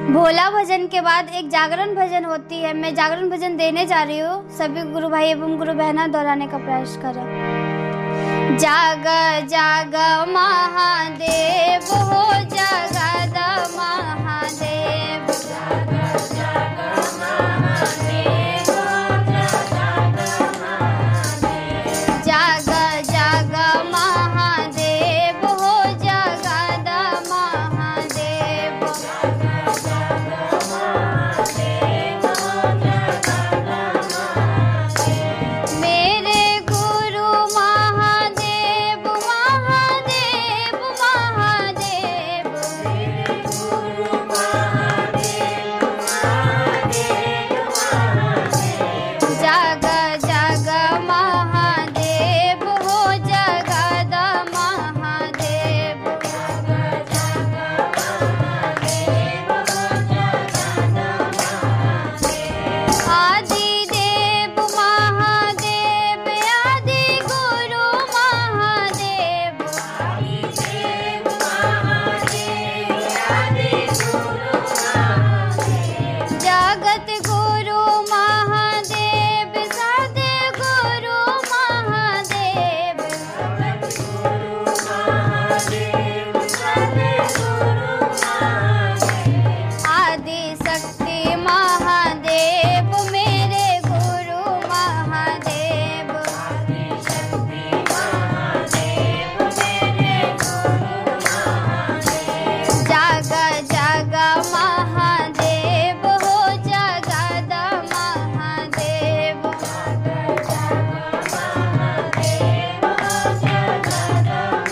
भोला भजन के बाद एक जागरण भजन होती है। मैं जागरण भजन देने जा रही हूँ। सभी गुरु भाई एवं गुरु बहना दोहराने का प्रयास करें। जाग जाग महादेव हो जगद महादेव, जाग जाग महादेव हो जगद महादेव, जाग जाग महादेव हो जगद महादेव, जाग जाग महादेव हो जगद महादेव। मेरे गुरु महादेव महादेव महादेव, मेरे गुरु महादेव महादेव महादेव, जाग जाग महादेव हो जगद महादेव, जाग जाग महादेव हो जगद महादेव। आदि देव महादेव, आदि गुरु महादेव, आदि देव महादेव, आदि गुरु महादेव, जगत गुरु महादेव, सदे गुरु महादेव, जगत गुरु महादेव, सदे गुरु महादेव। आदि शक्ति महादेव, मेरे गुरु महादेव, आदि शक्ति महादेव, मेरे गुरु महादेव, जाग जाग महादेव हो जगद महादेव, जाग जाग महादेव हो जगद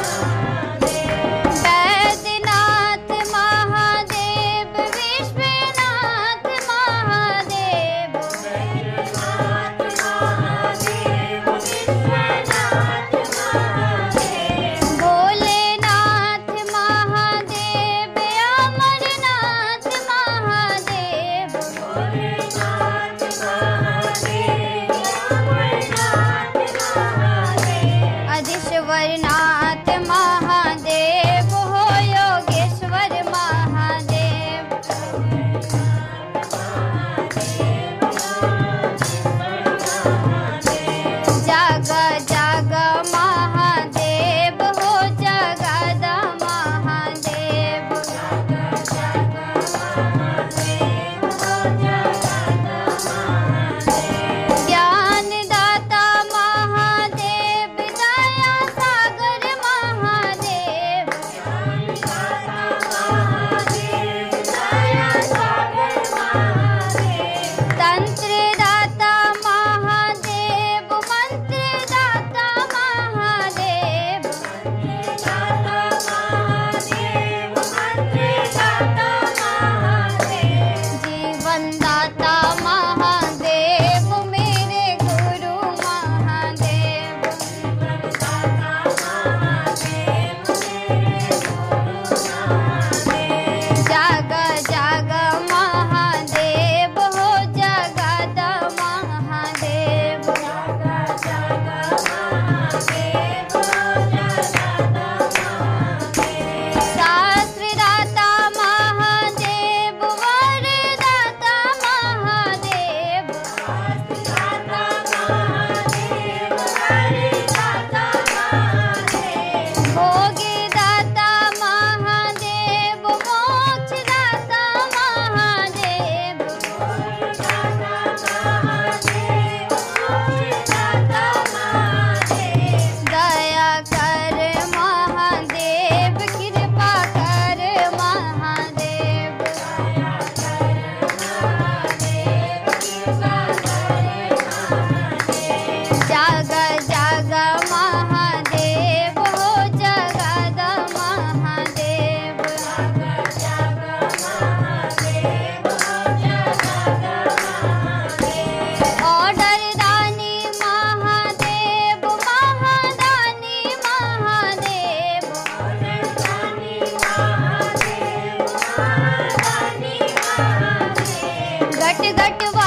महादेव। बैद्यनाथ महादेव, विश्वनाथ महादेव, बैद्यनाथ महादेव, विश्वनाथ महादेव, भोलेनाथ महादेव, अमरनाथ महादेव, भोलेनाथ महादेव, अमरनाथ महादेव, अधीश्वरनाथ महादेव हो योगेश्वर महादेव, जाग जाग महादेव हो जगद महादेव, जाग जाग महादेव हो जगद महादेव। ज्ञानदाता महादेव, दया सागर महादेव, ज्ञानदाता महादेव, दया सागर महादेव, तंत्रदाता महादेव, मंत्रदाता महादेव, मंत्रदाता महादेव, मंत्रदाता महादेव, जीवनदाता महादेव, मेरे गुरु महादेव, जीवनदाता महादेव, मेरे गुरु महादेव, जाग जाग महादेव हो जगद महादेव, जाग जाग महादेव हो जगद महादेव। शास्त्रदाता महादेव, वरदाता महादेव, शास्त्रदाता महादेव, वरदाता महादेव, भोगदाता महादेव, मोक्षदाता महादेव, भोगदाता महादेव, मोक्षदाता महादेव, दया कर महादेव, कृपा कर महादेव, दया कर महादेव, कृपा कर महादेव, जाग जाग महादेव हो जगद महादेव, जाग जाग महादेव हो जगद महादेव। ऑर्डर दानी महादेव, महादानी महादेव, ऑर्डर दानी महादेव, महादानी महादेव, घट घट